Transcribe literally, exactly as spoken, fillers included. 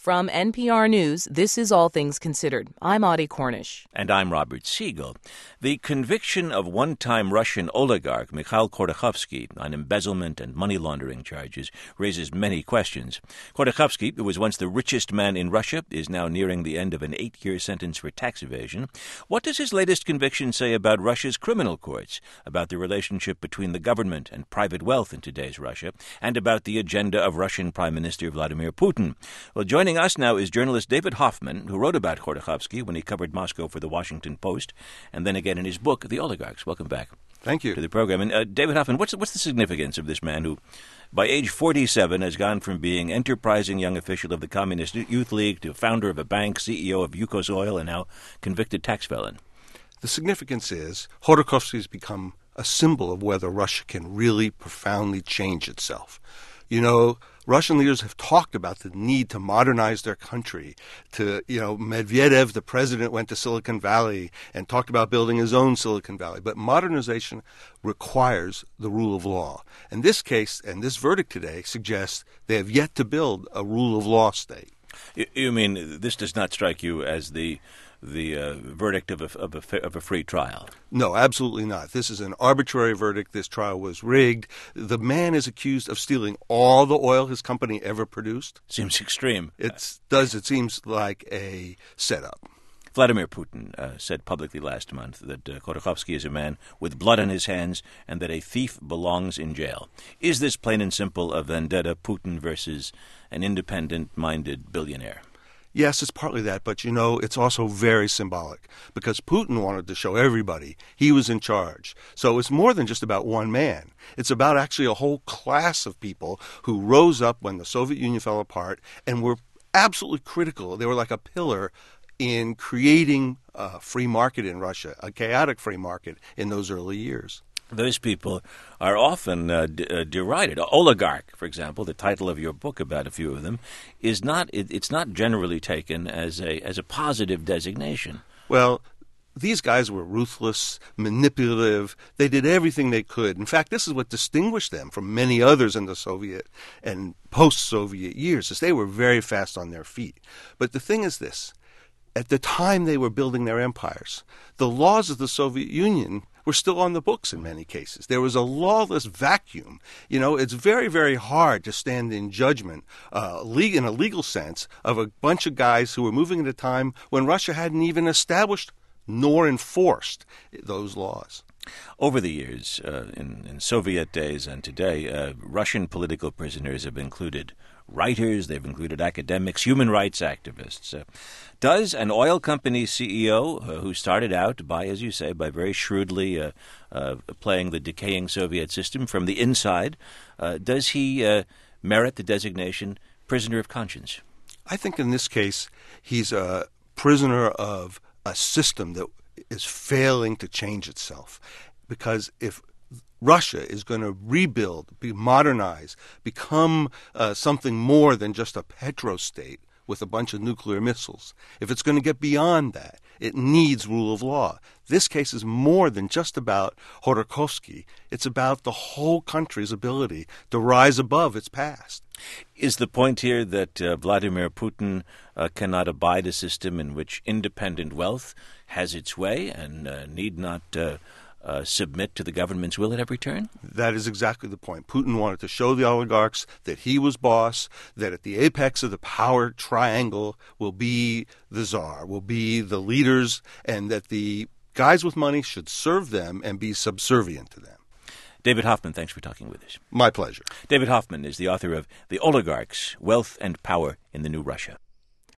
From N P R News, this is All Things Considered. I'm Audie Cornish. And I'm Robert Siegel. The conviction of one-time Russian oligarch Mikhail Khodorkovsky on embezzlement and money laundering charges raises many questions. Khodorkovsky, who was once the richest man in Russia, is now nearing the end of an eight-year sentence for tax evasion. What does his latest conviction say about Russia's criminal courts, about the relationship between the government and private wealth in today's Russia, and about the agenda of Russian Prime Minister Vladimir Putin? Well, joining us now is journalist David Hoffman, who wrote about Khodorkovsky when he covered Moscow for the Washington Post, and then again in his book, The Oligarchs. Welcome back. Thank you. To the program. And uh, David Hoffman, what's, what's the significance of this man who, by age forty-seven, has gone from being enterprising young official of the Communist Youth League to founder of a bank, C E O of Yukos Oil, and now convicted tax felon? The significance is Khodorkovsky has become a symbol of whether Russia can really profoundly change itself. You know, Russian leaders have talked about the need to modernize their country. To, you know, Medvedev, the president, went to Silicon Valley and talked about building his own Silicon Valley. But modernization requires the rule of law. And this case and this verdict today suggests they have yet to build a rule of law state. You mean this does not strike you as the the uh, verdict of a, of, a, of a free trial? No, absolutely not. This is an arbitrary verdict. This trial was rigged. The man is accused of stealing all the oil his company ever produced. Seems extreme. It does. It seems like a setup. Vladimir Putin uh, said publicly last month that uh, Khodorkovsky is a man with blood on his hands and that a thief belongs in jail. Is this plain and simple a vendetta, Putin versus an independent-minded billionaire? Yes, it's partly that, but, you know, it's also very symbolic because Putin wanted to show everybody he was in charge. So it's more than just about one man. It's about actually a whole class of people who rose up when the Soviet Union fell apart and were absolutely critical. They were like a pillar in creating a free market in Russia, a chaotic free market in those early years. Those people are often uh, d- uh, derided. Oligarch, for example, the title of your book about a few of them, is not. It, it's not generally taken as a as a positive designation. Well, these guys were ruthless, manipulative. They did everything they could. In fact, this is what distinguished them from many others in the Soviet and post-Soviet years, is they were very fast on their feet. But the thing is this. At the time they were building their empires, the laws of the Soviet Union were still on the books in many cases. There was a lawless vacuum. You know, it's very, very hard to stand in judgment, uh, in a legal sense, of a bunch of guys who were moving at a time when Russia hadn't even established nor enforced those laws. Over the years, uh, in, in Soviet days and today, uh, Russian political prisoners have included writers, they've included academics, human rights activists. Uh, does an oil company C E O uh, who started out by, as you say, by very shrewdly uh, uh, playing the decaying Soviet system from the inside, uh, does he uh, merit the designation prisoner of conscience? I think in this case, he's a prisoner of a system that is failing to change itself. Because if Russia is going to rebuild, be modernized, become uh, something more than just a petrostate with a bunch of nuclear missiles, if it's going to get beyond that, it needs rule of law. This case is more than just about Khodorkovsky. It's about the whole country's ability to rise above its past. Is the point here that uh, Vladimir Putin uh, cannot abide a system in which independent wealth has its way and uh, need not uh, uh, submit to the government's will at every turn? That is exactly the point. Putin wanted to show the oligarchs that he was boss, that at the apex of the power triangle will be the czar, will be the leaders, and that the guys with money should serve them and be subservient to them. David Hoffman, thanks for talking with us. My pleasure. David Hoffman is the author of The Oligarchs, Wealth and Power in the New Russia.